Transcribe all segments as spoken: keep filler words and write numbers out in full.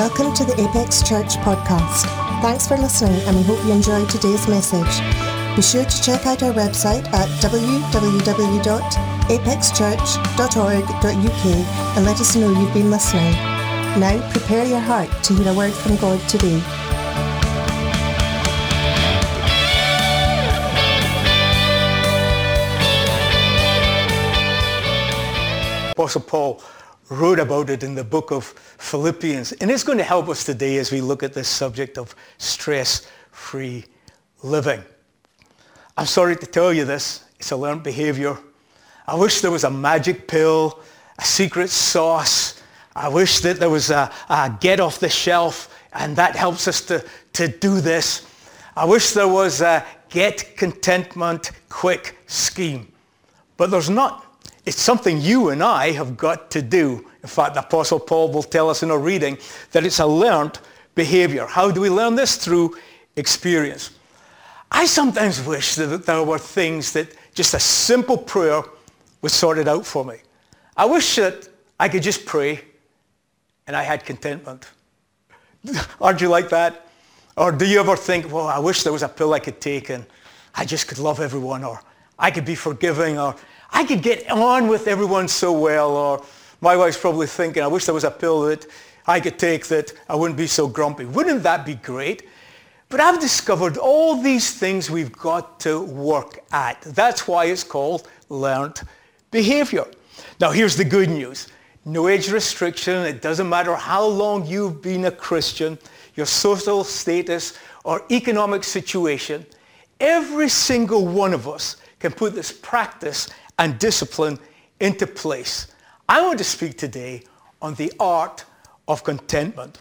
Welcome to the Apex Church podcast. Thanks for listening, and we hope you enjoyed today's message. Be sure to check out our website at w w w dot apex church dot org dot u k and let us know you've been listening. Now prepare your heart to hear a word from God today. Apostle Paul wrote about it in the book of Philippians, and it's going to help us today as we look at this subject of stress-free living. I'm sorry to tell you this, it's a learned behavior. I wish there was a magic pill, a secret sauce. I wish that there was a, a get off the shelf, and that helps us to, to do this. I wish there was a get contentment quick scheme, but there's not. It's something you and I have got to do. In fact, the Apostle Paul will tell us in our reading that it's a learned behavior. How do we learn this? Through experience. I sometimes wish that there were things that just a simple prayer would sort it out for me. I wish that I could just pray and I had contentment. Aren't you like that? Or do you ever think, well, I wish there was a pill I could take and I just could love everyone, or I could be forgiving, or I could get on with everyone so well, or my wife's probably thinking, I wish there was a pill that I could take that I wouldn't be so grumpy. Wouldn't that be great? But I've discovered all these things we've got to work at. That's why it's called learned behavior. Now here's the good news. No age restriction. It doesn't matter how long you've been a Christian, your social status or economic situation. Every single one of us can put this practice and discipline into place. I want to speak today on the art of contentment.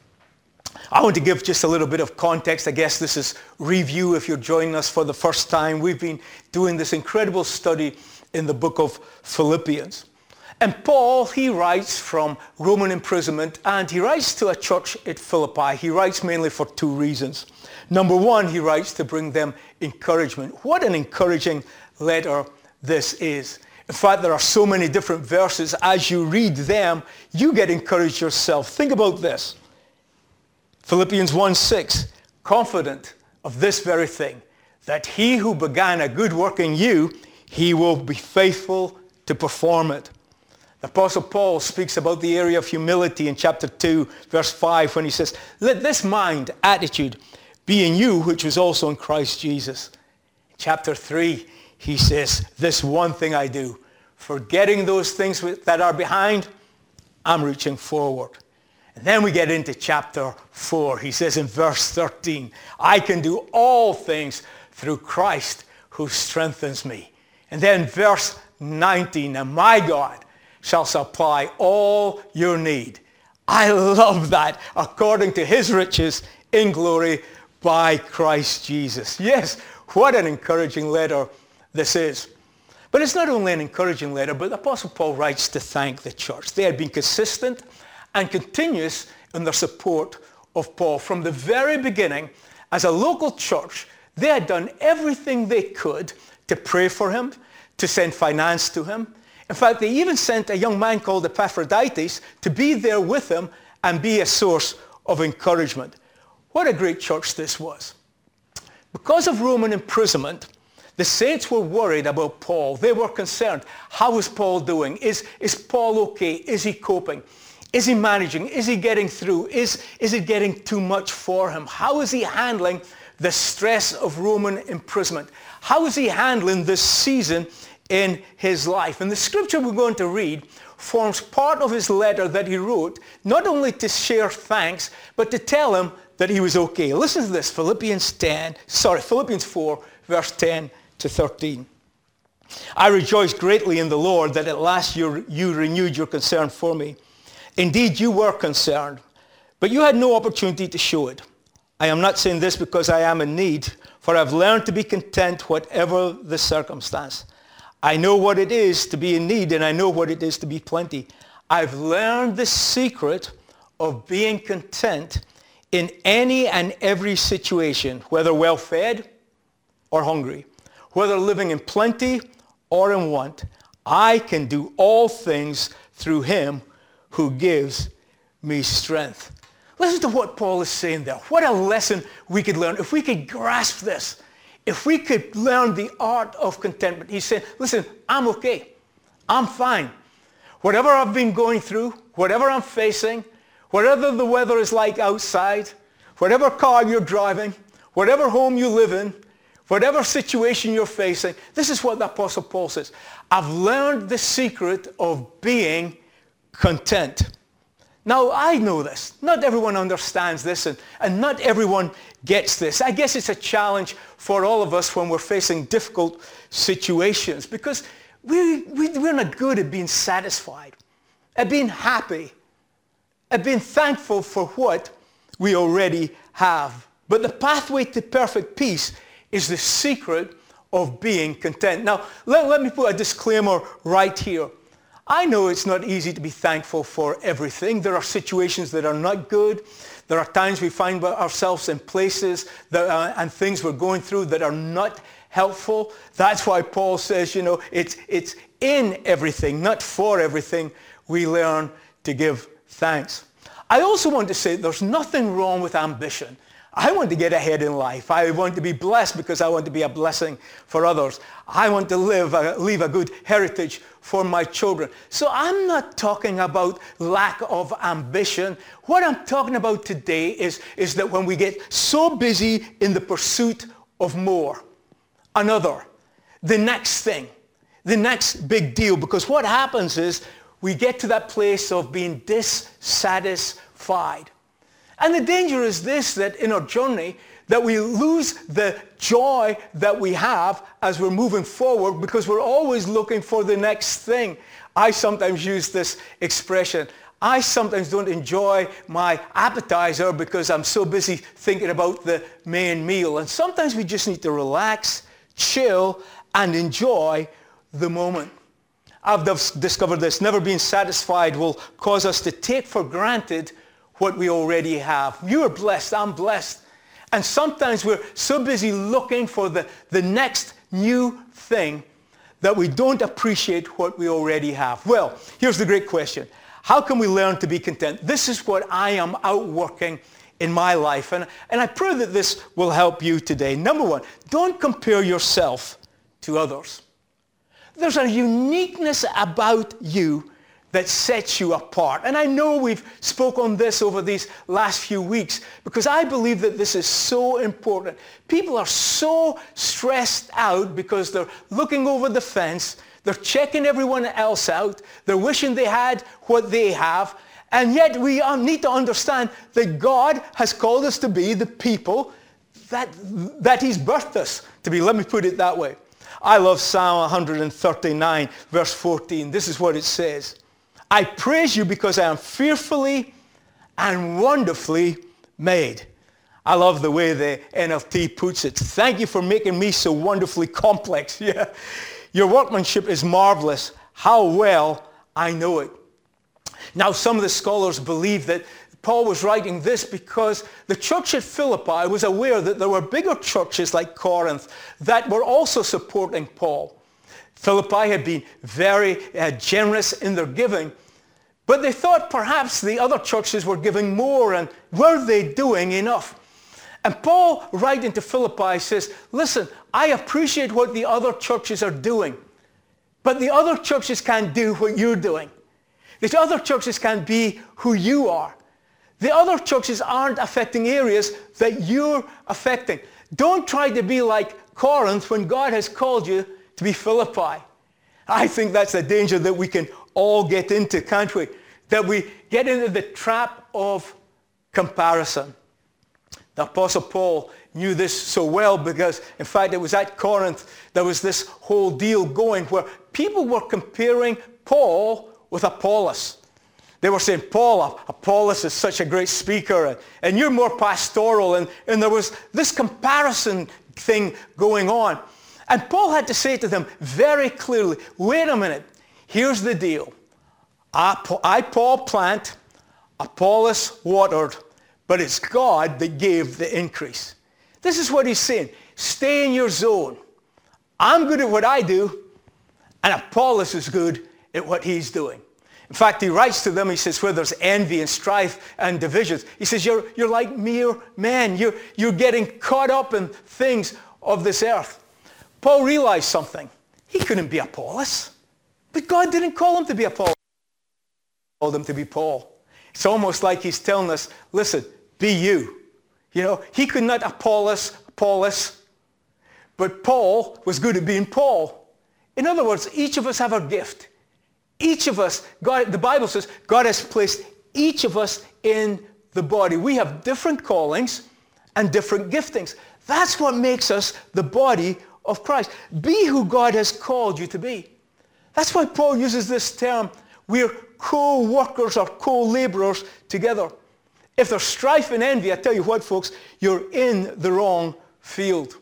I want to give just a little bit of context. I guess this is review if you're joining us for the first time. We've been doing this incredible study in the book of Philippians. And Paul, he writes from Roman imprisonment, and he writes to a church at Philippi. He writes mainly for two reasons. Number one, he writes to bring them encouragement. What an encouraging letter this is. In fact, there are so many different verses. As you read them, you get encouraged yourself. Think about this. Philippians one six, confident of this very thing, that he who began a good work in you, he will be faithful to perform it. The Apostle Paul speaks about the area of humility in chapter two, verse five, when he says, let this mind, attitude, be in you, which was also in Christ Jesus. In chapter three, he says, this one thing I do, forgetting those things that are behind, I'm reaching forward. And then we get into chapter four. He says in verse thirteen, I can do all things through Christ who strengthens me. And then verse nineteen, and my God shall supply all your need. I love that, according to his riches in glory by Christ Jesus. Yes, what an encouraging letter this is. But it's not only an encouraging letter, but the Apostle Paul writes to thank the church. They had been consistent and continuous in their support of Paul. From the very beginning, as a local church, they had done everything they could to pray for him, to send finance to him. In fact, they even sent a young man called Epaphroditus to be there with him and be a source of encouragement. What a great church this was. Because of Roman imprisonment, the saints were worried about Paul. They were concerned. How is Paul doing? Is, is Paul okay? Is he coping? Is he managing? Is he getting through? Is, is it getting too much for him? How is he handling the stress of Roman imprisonment? How is he handling this season in his life? And the scripture we're going to read forms part of his letter that he wrote, not only to share thanks, but to tell him that he was okay. Listen to this, Philippians ten, sorry, Philippians four, verse ten to thirteen. I rejoice greatly in the Lord that at last you, you renewed your concern for me. Indeed, you were concerned, but you had no opportunity to show it. I am not saying this because I am in need, for I've learned to be content whatever the circumstance. I know what it is to be in need, and I know what it is to be plenty. I've learned the secret of being content in any and every situation, whether well-fed or hungry, whether living in plenty or in want. I can do all things through him who gives me strength. Listen to what Paul is saying there. What a lesson we could learn. If we could grasp this, if we could learn the art of contentment. He's saying, listen, I'm okay. I'm fine. Whatever I've been going through, whatever I'm facing, whatever the weather is like outside, whatever car you're driving, whatever home you live in, whatever situation you're facing, this is what the Apostle Paul says. I've learned the secret of being content. Now, I know this. Not everyone understands this, and, and not everyone gets this. I guess it's a challenge for all of us when we're facing difficult situations, because we, we, we're not good at being satisfied, at being happy, at being thankful for what we already have. But the pathway to perfect peace is the secret of being content. Now, let, let me put a disclaimer right here. I know it's not easy to be thankful for everything. There are situations that are not good. There are times we find ourselves in places that, uh, and things we're going through that are not helpful. That's why Paul says, you know, it's, it's in everything, not for everything, we learn to give thanks. I also want to say there's nothing wrong with ambition. I want to get ahead in life. I want to be blessed because I want to be a blessing for others. I want to live, uh, leave a good heritage for my children. So I'm not talking about lack of ambition. What I'm talking about today is, is that when we get so busy in the pursuit of more, another, the next thing, the next big deal, because what happens is we get to that place of being dissatisfied. And the danger is this, that in our journey, that we lose the joy that we have as we're moving forward because we're always looking for the next thing. I sometimes use this expression. I sometimes don't enjoy my appetizer because I'm so busy thinking about the main meal. And sometimes we just need to relax, chill, and enjoy the moment. I've discovered this. Never being satisfied will cause us to take for granted what we already have. You are blessed, I'm blessed. And sometimes we're so busy looking for the, the next new thing that we don't appreciate what we already have. Well, here's the great question. How can we learn to be content? This is what I am outworking in my life. And, and I pray that this will help you today. Number one, don't compare yourself to others. There's a uniqueness about you that sets you apart. And I know we've spoken on this over these last few weeks because I believe that this is so important. People are so stressed out because they're looking over the fence, they're checking everyone else out, they're wishing they had what they have, and yet we need to understand that God has called us to be the people that, that he's birthed us to be. Let me put it that way. I love Psalm one thirty-nine, verse fourteen. This is what it says. I praise you because I am fearfully and wonderfully made. I love the way the N L T puts it. Thank you for making me so wonderfully complex. Yeah. Your workmanship is marvelous. How well I know it. Now, some of the scholars believe that Paul was writing this because the church at Philippi was aware that there were bigger churches like Corinth that were also supporting Paul. Philippi had been very uh, generous in their giving, but they thought perhaps the other churches were giving more, and were they doing enough? And Paul, writing to Philippi, says, listen, I appreciate what the other churches are doing, but the other churches can't do what you're doing. The other churches can't be who you are. The other churches aren't affecting areas that you're affecting. Don't try to be like Corinth when God has called you to be Philippi. I think that's a danger that we can all get into, can't we? That we get into the trap of comparison. The Apostle Paul knew this so well because, in fact, it was at Corinth there was this whole deal going where people were comparing Paul with Apollos. They were saying, Paul, Apollos is such a great speaker, and, and you're more pastoral, and, and there was this comparison thing going on. And Paul had to say to them very clearly, wait a minute, here's the deal. I, I Paul, plant, Apollos watered, but it's God that gave the increase. This is what he's saying. Stay in your zone. I'm good at what I do, and Apollos is good at what he's doing. In fact, he writes to them, he says, where there's envy and strife and divisions, he says, you're, you're like mere men. You're, you're getting caught up in things of this earth. Paul realized something. He couldn't be Apollos. But God didn't call him to be Apollos. He called him to be Paul. It's almost like he's telling us, listen, be you. You know, he could not Apollos, Apollos, but Paul was good at being Paul. In other words, each of us have a gift. Each of us, God, the Bible says, God has placed each of us in the body. We have different callings and different giftings. That's what makes us the body of Christ. Be who God has called you to be. That's why Paul uses this term. We're co-workers or co-laborers together. If there's strife and envy, I tell you what, folks, you're in the wrong field.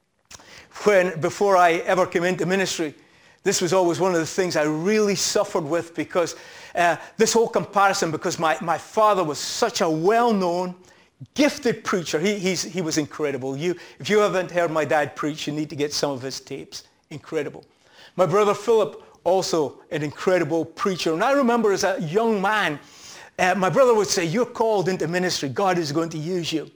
When, before I ever came into ministry, this was always one of the things I really suffered with, because uh, this whole comparison, because my, my father was such a well-known, gifted preacher. He, he's, he was incredible. You, if you haven't heard my dad preach, you need to get some of his tapes. Incredible. My brother Philip, also an incredible preacher. And I remember as a young man, uh, my brother would say, you're called into ministry. God is going to use you.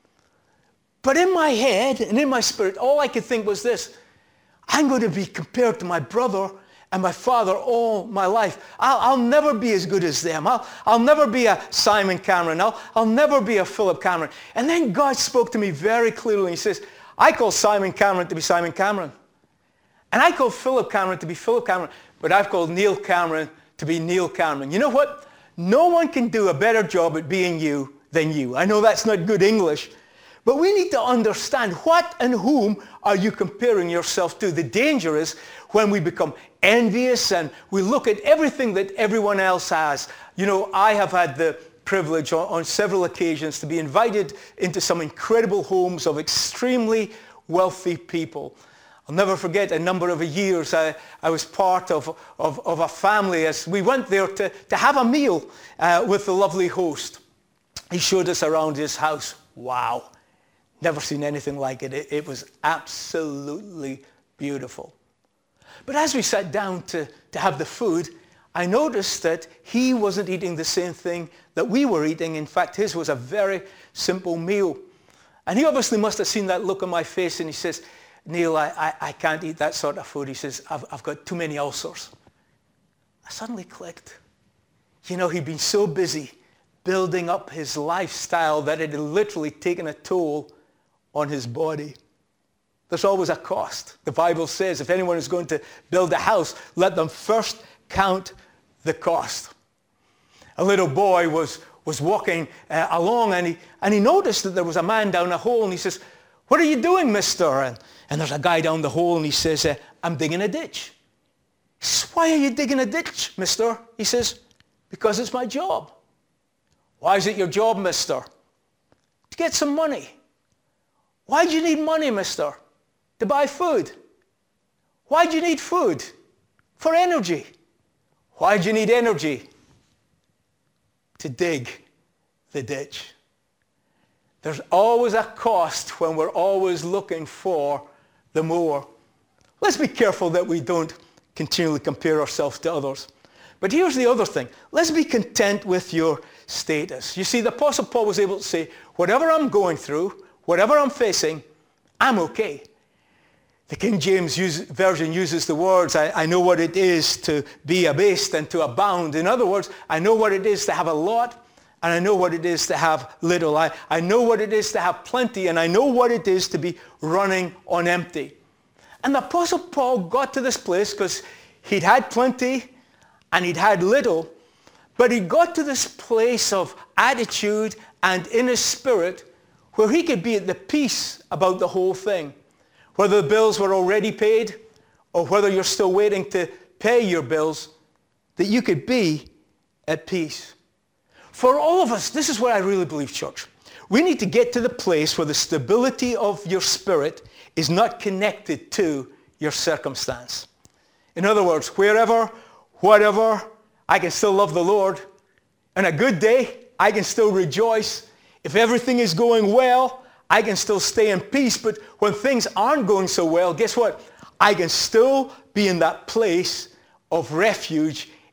But in my head and in my spirit, all I could think was this: I'm going to be compared to my brother and my father all my life. I'll, I'll never be as good as them. I'll, I'll never be a Simon Cameron. I'll, I'll never be a Philip Cameron. And then God spoke to me very clearly. He says, I call Simon Cameron to be Simon Cameron. And I call Philip Cameron to be Philip Cameron. But I've called Neil Cameron to be Neil Cameron. You know what? No one can do a better job at being you than you. I know that's not good English. But we need to understand, what and whom are you comparing yourself to? The danger is when we become envious and we look at everything that everyone else has. You know, I have had the privilege on, on several occasions to be invited into some incredible homes of extremely wealthy people. I'll never forget, a number of years I, I was part of, of, of a family as we went there to, to have a meal uh, with the lovely host. He showed us around his house. Wow. Never seen anything like it. it. It was absolutely beautiful. But as we sat down to, to have the food, I noticed that he wasn't eating the same thing that we were eating. In fact, his was a very simple meal. And he obviously must have seen that look on my face, and he says, Neil, I, I, I can't eat that sort of food. He says, I've, I've got too many ulcers. I suddenly clicked. You know, he'd been so busy building up his lifestyle that it had literally taken a toll on his body. There's always a cost. The Bible says if anyone is going to build a house, let them first count the cost. A little boy was, was walking uh, along, and he, and he noticed that there was a man down a hole, and he says, what are you doing, mister? And, and there's a guy down the hole, and he says, uh, I'm digging a ditch. He says, why are you digging a ditch, mister? He says, because it's my job. Why is it your job, mister? To get some money. Why do you need money, mister? To buy food. Why do you need food? For energy. Why do you need energy? To dig the ditch. There's always a cost when we're always looking for the more. Let's be careful that we don't continually compare ourselves to others. But here's the other thing. Let's be content with your status. You see, the Apostle Paul was able to say, whatever I'm going through, whatever I'm facing, I'm okay. The King James use, Version uses the words, I, I know what it is to be abased and to abound. In other words, I know what it is to have a lot, and I know what it is to have little. I, I know what it is to have plenty, and I know what it is to be running on empty. And the Apostle Paul got to this place because he'd had plenty and he'd had little, but he got to this place of attitude and in his spirit where he could be at the peace about the whole thing. Whether the bills were already paid or whether you're still waiting to pay your bills, that you could be at peace. For all of us, this is what I really believe, church. We need to get to the place where the stability of your spirit is not connected to your circumstance. In other words, wherever, whatever, I can still love the Lord. On a good day, I can still rejoice. If everything is going well, I can still stay in peace. But when things aren't going so well, guess what? I can still be in that place of refuge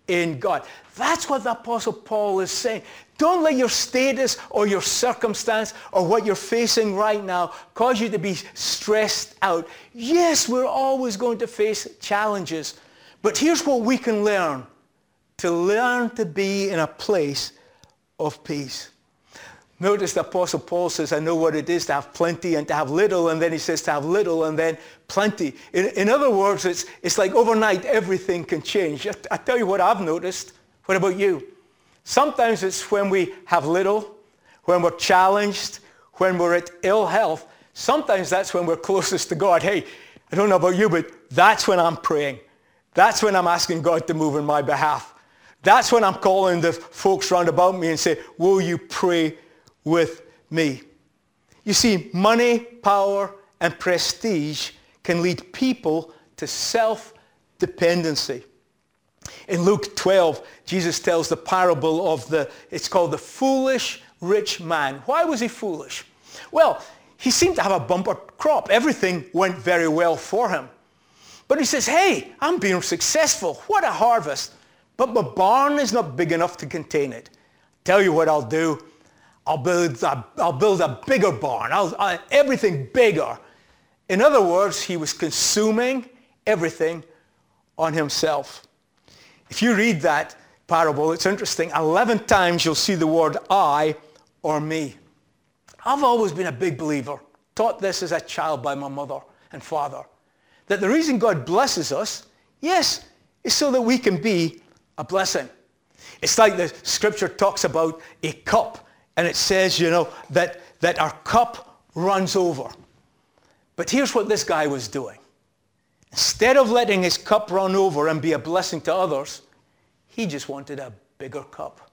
in God. That's what the Apostle Paul is saying. Don't let your status or your circumstance or what you're facing right now cause you to be stressed out. Yes, we're always going to face challenges. But here's what we can learn. To learn to be in a place of peace. Notice the Apostle Paul says, I know what it is to have plenty and to have little. And then he says to have little and then plenty. In, in other words, it's, it's like overnight everything can change. I, I tell you what I've noticed. What about you? Sometimes it's when we have little, when we're challenged, when we're at ill health. Sometimes that's when we're closest to God. Hey, I don't know about you, but that's when I'm praying. That's when I'm asking God to move on my behalf. That's when I'm calling the folks round about me and say, will you pray with me? You see, money, power, and prestige can lead people to self-dependency. In Luke twelve, Jesus tells the parable of the, it's called the foolish rich man. Why was he foolish? Well, he seemed to have a bumper crop. Everything went very well for him. But he says, hey, I'm being successful. What a harvest. But my barn is not big enough to contain it. Tell you what I'll do. I'll build a, I'll build a bigger barn. I'll, I, everything bigger. In other words, he was consuming everything on himself. If you read that parable, it's interesting. eleven times you'll see the word I or me. I've always been a big believer, taught this as a child by my mother and father, that the reason God blesses us, yes, is so that we can be a blessing. It's like the scripture talks about a cup, and it says, you know, that, that our cup runs over. But here's what this guy was doing. Instead of letting his cup run over and be a blessing to others, he just wanted a bigger cup.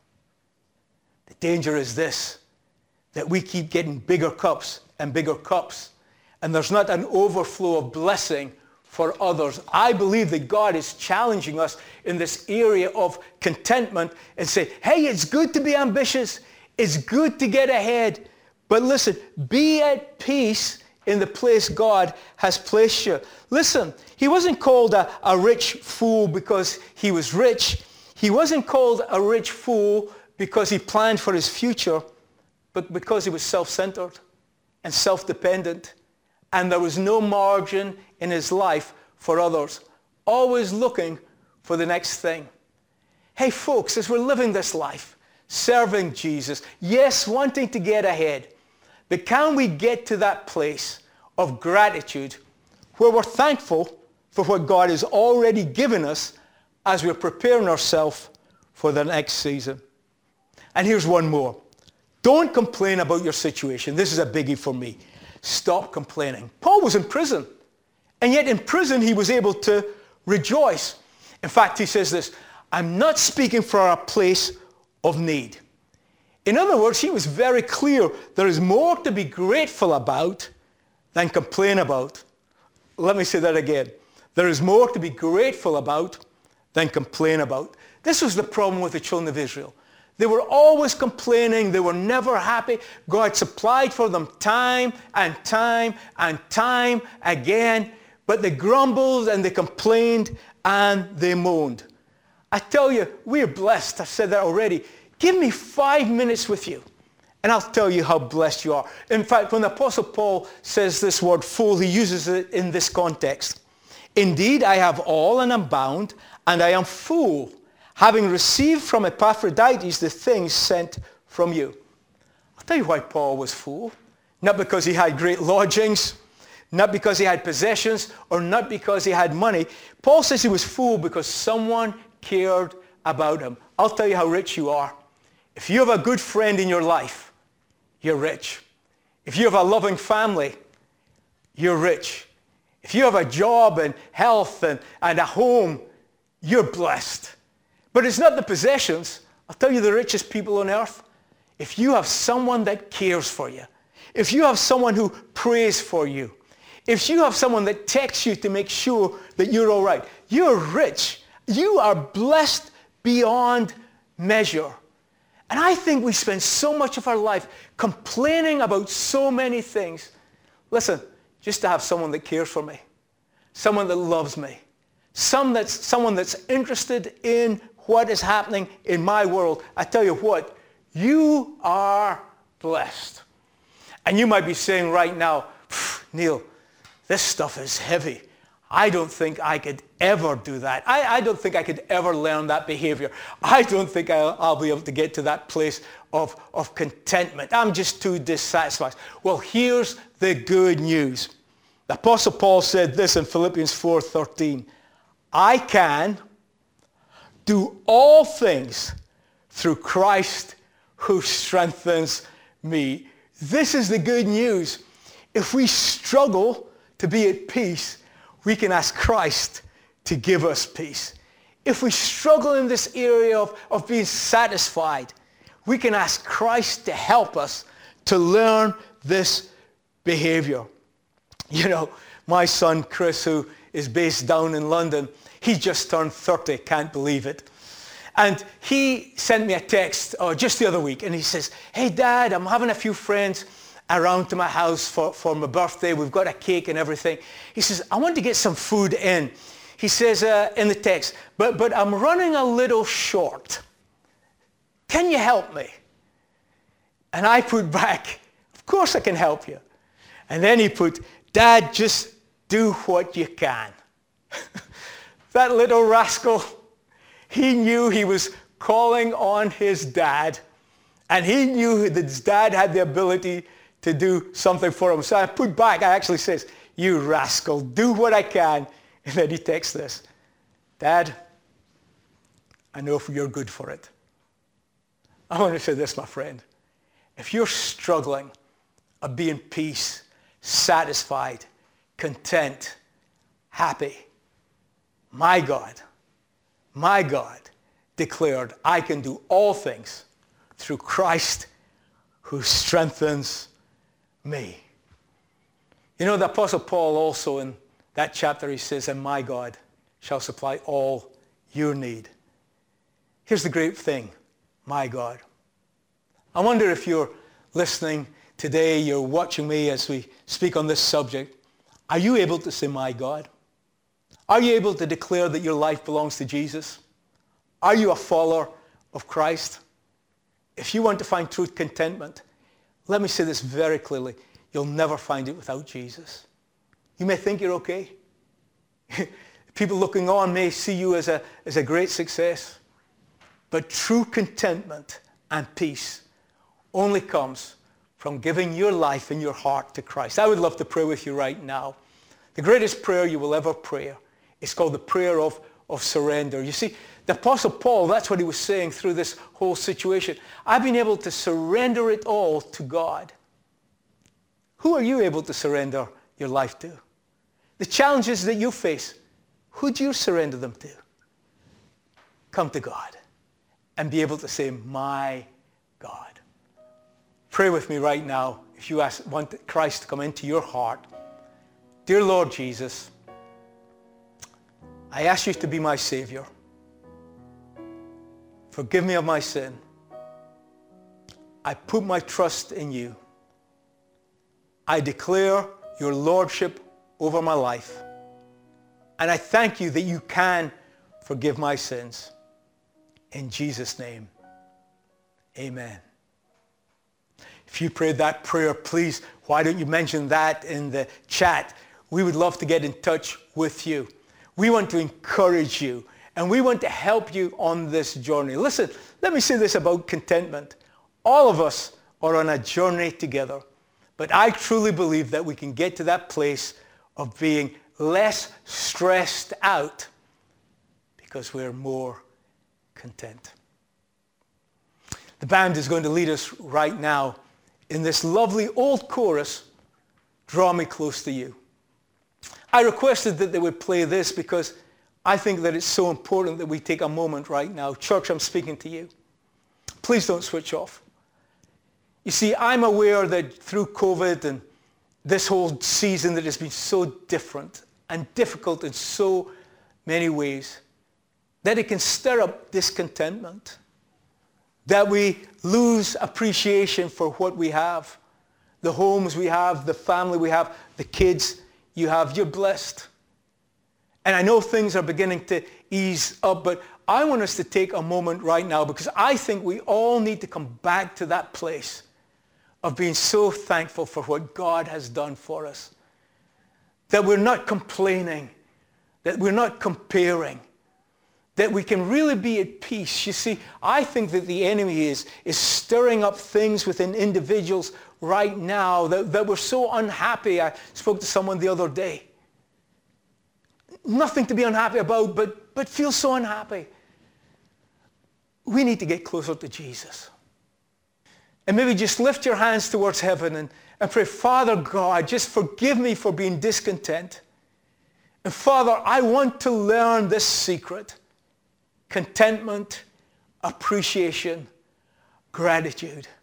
The danger is this, that we keep getting bigger cups and bigger cups, and there's not an overflow of blessing for others. I believe that God is challenging us in this area of contentment and say, hey, it's good to be ambitious. It's good to get ahead. But listen, be at peace in the place God has placed you. Listen, he wasn't called a, a rich fool because he was rich. He wasn't called a rich fool because he planned for his future, but because he was self-centered and self-dependent. And there was no margin in his life for others, always looking for the next thing. Hey folks, as we're living this life, serving Jesus, yes, wanting to get ahead, but can we get to that place of gratitude where we're thankful for what God has already given us as we're preparing ourselves for the next season? And here's one more. Don't complain about your situation. This is a biggie for me. Stop complaining. Paul was in prison, and yet in prison he was able to rejoice. In fact, he says this, I'm not speaking for a place of need. In other words, he was very clear. There is more to be grateful about than complain about. Let me say that again. There is more to be grateful about than complain about. This was the problem with the children of Israel. They were always complaining. They were never happy. God supplied for them time and time and time again. But they grumbled and they complained and they moaned. I tell you, we're blessed. I've said that already. Give me five minutes with you, and I'll tell you how blessed you are. In fact, when the Apostle Paul says this word fool, he uses it in this context. Indeed, I have all and am bound, and I am full, having received from Epaphroditus the things sent from you. I'll tell you why Paul was full. Not because he had great lodgings, not because he had possessions, or not because he had money. Paul says he was full because someone cared about him. I'll tell you how rich you are. If you have a good friend in your life, you're rich. If you have a loving family, you're rich. If you have a job and health and, and a home, you're blessed. But it's not the possessions. I'll tell you the richest people on earth. If you have someone that cares for you, if you have someone who prays for you, if you have someone that texts you to make sure that you're all right, you're rich. You are blessed beyond measure. And I think we spend so much of our life complaining about so many things. Listen, just to have someone that cares for me, someone that loves me, some that's, someone that's interested in what is happening in my world, I tell you what, you are blessed. And you might be saying right now, Neil, this stuff is heavy. I don't think I could ever do that. I, I don't think I could ever learn that behavior. I don't think I'll, I'll be able to get to that place of, of contentment. I'm just too dissatisfied. Well, here's the good news. The Apostle Paul said this in Philippians four thirteen. I can do all things through Christ who strengthens me. This is the good news. If we struggle to be at peace, we can ask Christ to give us peace. If we struggle in this area of, of being satisfied, we can ask Christ to help us to learn this behavior. You know, my son Chris, who is based down in London, he just turned thirty, can't believe it. And he sent me a text uh, just the other week, and he says, hey, Dad, I'm having a few friends around to my house for, for my birthday. We've got a cake and everything. He says, I want to get some food in. He says uh, in the text, but, but I'm running a little short. Can you help me? And I put back, of course I can help you. And then he put, Dad, just do what you can. That little rascal, he knew he was calling on his dad, and he knew that his dad had the ability to do something for him. So I put back, I actually says, you rascal, do what I can. And then he texts this, Dad, I know you're good for it. I want to say this, my friend. If you're struggling of being peace, satisfied, content, happy, my God, my God declared, I can do all things through Christ who strengthens me. You know, the Apostle Paul also in that chapter, he says, and my God shall supply all your need. Here's the great thing, my God. I wonder if you're listening today, you're watching me as we speak on this subject. Are you able to say, my God? Are you able to declare that your life belongs to Jesus? Are you a follower of Christ? If you want to find true contentment, let me say this very clearly. You'll never find it without Jesus. You may think you're okay. People looking on may see you as a, as a great success. But true contentment and peace only comes from giving your life and your heart to Christ. I would love to pray with you right now. The greatest prayer you will ever pray is called the prayer of, of surrender. You see, the Apostle Paul, that's what he was saying through this whole situation. I've been able to surrender it all to God. Who are you able to surrender your life to? The challenges that you face, who do you surrender them to? Come to God and be able to say, my God. Pray with me right now if you ask, want Christ to come into your heart. Dear Lord Jesus, I ask you to be my Savior. Forgive me of my sin. I put my trust in you. I declare your lordship over my life. And I thank you that you can forgive my sins. In Jesus' name, amen. If you prayed that prayer, please, why don't you mention that in the chat? We would love to get in touch with you. We want to encourage you, and we want to help you on this journey. Listen, let me say this about contentment. All of us are on a journey together, but I truly believe that we can get to that place of being less stressed out because we're more content. The band is going to lead us right now in this lovely old chorus, Draw Me Close to You. I requested that they would play this because I think that it's so important that we take a moment right now. Church, I'm speaking to you. Please don't switch off. You see, I'm aware that through COVID and this whole season that has been so different and difficult in so many ways, that it can stir up discontentment, that we lose appreciation for what we have, the homes we have, the family we have, the kids you have. You're blessed. And I know things are beginning to ease up, but I want us to take a moment right now, because I think we all need to come back to that place of being so thankful for what God has done for us. That we're not complaining, that we're not comparing, that we can really be at peace. You see, I think that the enemy is, is stirring up things within individuals right now that, that we're so unhappy. I spoke to someone the other day. Nothing to be unhappy about, but, but feel so unhappy. We need to get closer to Jesus. And maybe just lift your hands towards heaven and, and pray, Father God, just forgive me for being discontent. And Father, I want to learn this secret. Contentment, appreciation, gratitude.